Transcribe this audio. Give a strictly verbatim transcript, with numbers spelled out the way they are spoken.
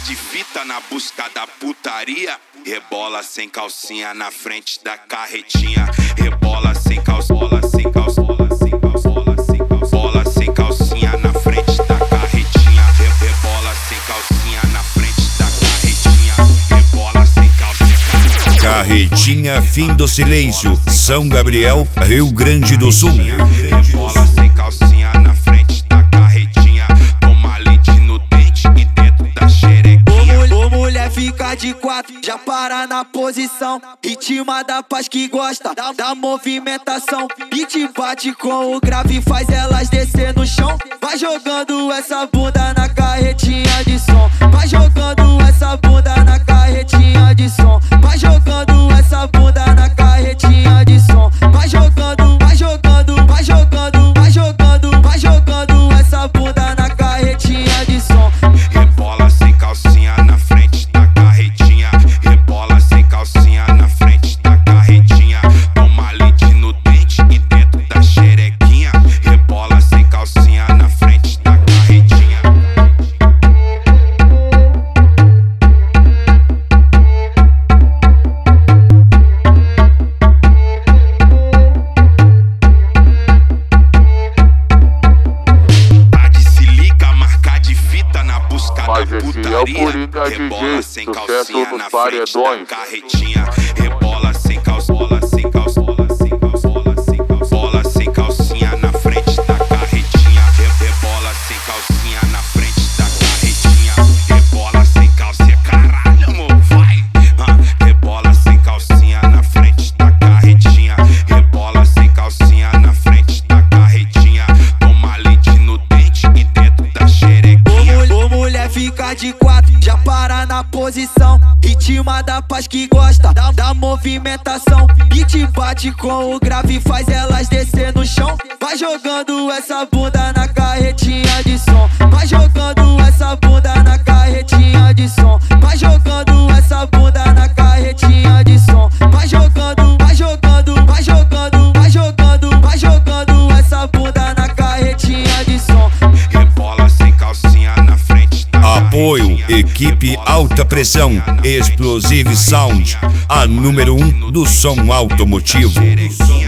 de fita na busca da putaria. Rebola sem calcinha na frente da carretinha. Rebola sem calcinha, bola sem calcinha, bola sem calcinha, bola sem calcinha, bola sem calcinha na frente da carretinha. Rebola sem calcinha na frente da carretinha. Rebola sem calcinha. Carretinha, fim do silêncio, São Gabriel, Rio Grande do Sul. Rebola sem calcinha na frente da carretinha. Toma leite no dente e dentro da xerequinha. Ô mulher fica de quatro, já para na posição. Ritma da paz que gosta da, da movimentação. E te bate com o grave, faz elas descer no chão. Vai jogando essa bunda na carretinha de som. Vai jogando essa bunda na carretinha de som. Vai jogando essa bunda na carretinha de som. Vai jogando, vai jogando, vai jogando, vai jogando, vai jogando essa bunda na carretinha de som. Rebola sem calcinha na frente da carretinha. Rebola sem calcinha na frente da carretinha. Toma leite no dente e dentro da xerequinha. Rebola sem calcinha na frente da carretinha. Tá de silica, marca de fita na busca Mas da esse putaria. é o Coringa Rebola D J, sem sucesso calcinha nos na frente da paredões. carretinha. Rebola sem calcinha, bola sem calcinha, bola sem calcinha, bola sem calcinha, bola sem calcinha na frente da carretinha. Rebola sem calcinha na frente da carretinha. Rebola sem calcinha, caralho, amor, vai. Ah, rebola sem calcinha na frente da carretinha. Rebola sem calcinha na frente da carretinha. Toma leite no dente e dentro da xerequinha. Ô, ô mulher fica de quatro, já para na posição. Ritma da paz que gosta da, da movimentação. E te bate com o grave, faz elas descer no chão. Vai jogando essa bunda na carretinha de som. Vai jogando essa bunda na carretinha de som. Vai jogando essa bunda na carretinha de som. Vai jogando, vai jogando, vai jogando, vai jogando, vai jogando essa bunda na carretinha de som. Rebola sem calcinha na frente da Apoio, equipe alta pressão, Explosive Sound, a número um do som automotivo. xerequinha.